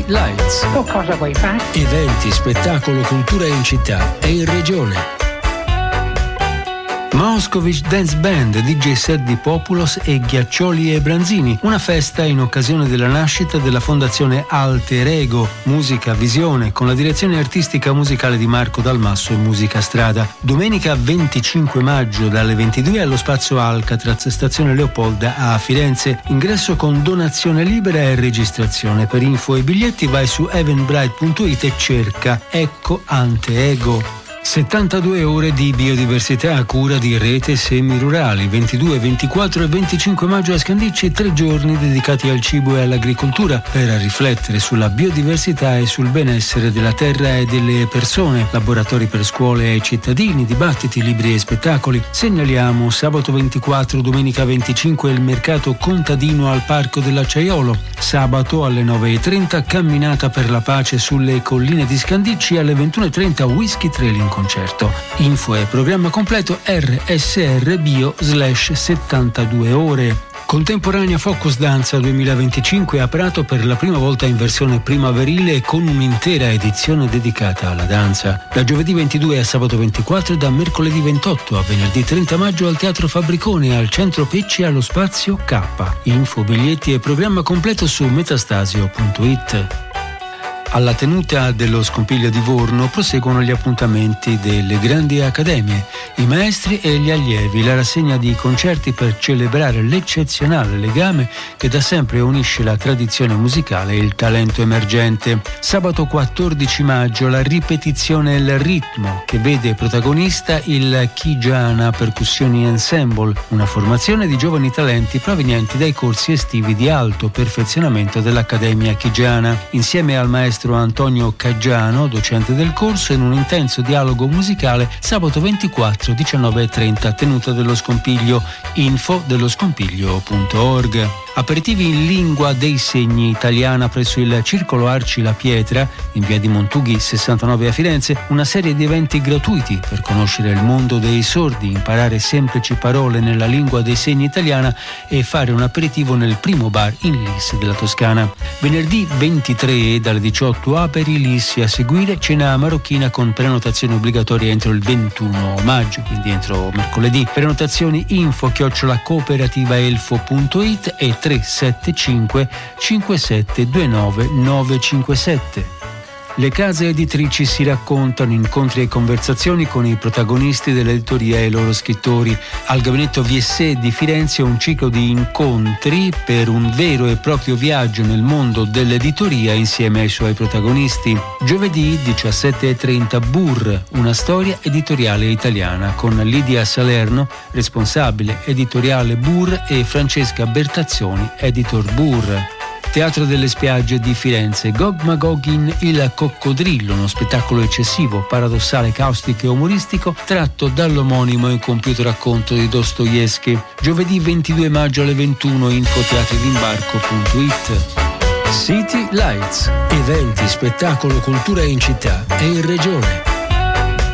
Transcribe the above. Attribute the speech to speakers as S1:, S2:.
S1: Lights.
S2: Tu cosa vuoi fare?
S1: Eventi, spettacolo, cultura in città e in regione. Moscovic Dance Band, DJ set di Populos e Ghiaccioli e Branzini, una festa in occasione della nascita della fondazione Alter Ego, Musica Visione, con la direzione artistica musicale di Marco Dalmasso e Musica Strada. Domenica 25 maggio dalle 22 allo Spazio Alcatraz, stazione Leopolda a Firenze. Ingresso con donazione libera e registrazione. Per info e biglietti vai su eventbrite.it e cerca Ecco Ante Ego. 72 ore di biodiversità a cura di Rete Semirurali, 22, 24 e 25 maggio a Scandicci, 3 giorni dedicati al cibo e all'agricoltura per riflettere sulla biodiversità e sul benessere della terra e delle persone, laboratori per scuole e cittadini, dibattiti, libri e spettacoli. Segnaliamo sabato 24, domenica 25 il mercato contadino al Parco dell'Acciaiolo, sabato alle 9:30 camminata per la pace sulle colline di Scandicci, alle 21:30 whisky trailing concerto. Info e programma completo rsrbio/72 ore. Contemporanea Focus Danza 2025 aperto per la prima volta in versione primaverile e con un'intera edizione dedicata alla danza. Da giovedì 22 a sabato 24 e da mercoledì 28 a venerdì 30 maggio al Teatro Fabbricone al Centro Pecci allo Spazio K. Info, biglietti e programma completo su metastasio.it. Alla tenuta dello Scompiglio di Vorno proseguono gli appuntamenti delle grandi accademie, i maestri e gli allievi, la rassegna di concerti per celebrare l'eccezionale legame che da sempre unisce la tradizione musicale e il talento emergente. Sabato 14 maggio la ripetizione Il Ritmo, che vede protagonista il Chigiana Percussioni Ensemble, una formazione di giovani talenti provenienti dai corsi estivi di alto perfezionamento dell'Accademia Chigiana, insieme al maestro Antonio Caggiano, docente del corso, in un intenso dialogo musicale sabato 24 19:30 tenuta dello Scompiglio. Info delloscompiglio.org. Aperitivi in lingua dei segni italiana presso il Circolo Arci La Pietra in via di Montughi 69 a Firenze, una serie di eventi gratuiti per conoscere il mondo dei sordi, imparare semplici parole nella lingua dei segni italiana e fare un aperitivo nel primo bar in Lis della Toscana. Venerdì 23 dalle 18 aperilis, a seguire cena marocchina con prenotazione obbligatoria entro il 21 maggio, quindi entro mercoledì. Prenotazioni info@cooperativaelfo.it e 375 5729 957. Le case editrici si raccontano, incontri e conversazioni con i protagonisti dell'editoria e i loro scrittori. Al Gabinetto VSE di Firenze un ciclo di incontri per un vero e proprio viaggio nel mondo dell'editoria insieme ai suoi protagonisti. Giovedì 17:30 Burr, una storia editoriale italiana, con Lidia Salerno, responsabile editoriale Burr, e Francesca Bertazzoni, editor Burr. Teatro delle Spiagge di Firenze, Gog Magog in Il Coccodrillo, uno spettacolo eccessivo, paradossale, caustico e umoristico tratto dall'omonimo e incompiuto racconto di Dostoevskij. Giovedì 22 maggio alle 21, infoteatridimbarco.it. City Lights, eventi, spettacolo, cultura in città e in regione.